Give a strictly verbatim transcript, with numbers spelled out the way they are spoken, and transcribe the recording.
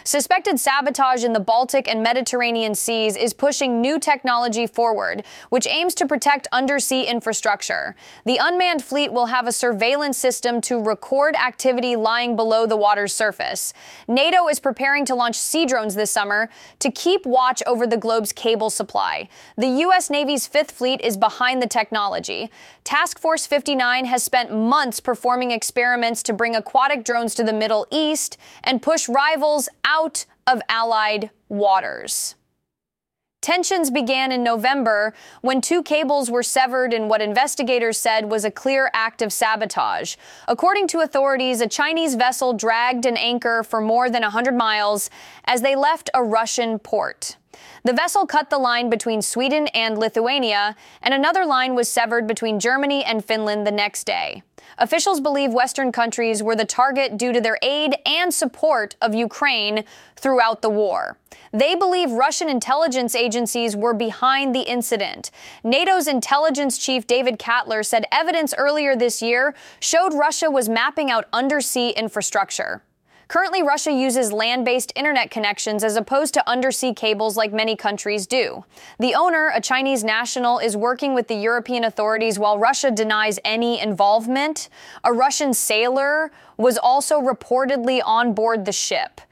Suspected sabotage in the Baltic and Mediterranean seas is pushing new technology forward, which aims to protect undersea infrastructure. The unmanned fleet will have a surveillance system to record activity lying below the water's surface. NATO is preparing to launch sea drones this summer to keep watch over the globe's cable supply. The U S Navy's Fifth Fleet is behind the technology. Task Force fifty-nine has spent months performing experiments to bring aquatic drones to the Middle East and push rivals out of Allied waters. Tensions began in November when two cables were severed in what investigators said was a clear act of sabotage. According to authorities, a Chinese vessel dragged an anchor for more than one hundred miles as they left a Russian port. The vessel cut the line between Sweden and Lithuania, and another line was severed between Germany and Finland the next day. Officials believe Western countries were the target due to their aid and support of Ukraine throughout the war. They believe Russian intelligence agencies were behind the incident. NATO's intelligence chief David Katler said evidence earlier this year showed Russia was mapping out undersea infrastructure. Currently, Russia uses land-based internet connections as opposed to undersea cables like many countries do. The owner, a Chinese national, is working with the European authorities while Russia denies any involvement. A Russian sailor was also reportedly on board the ship.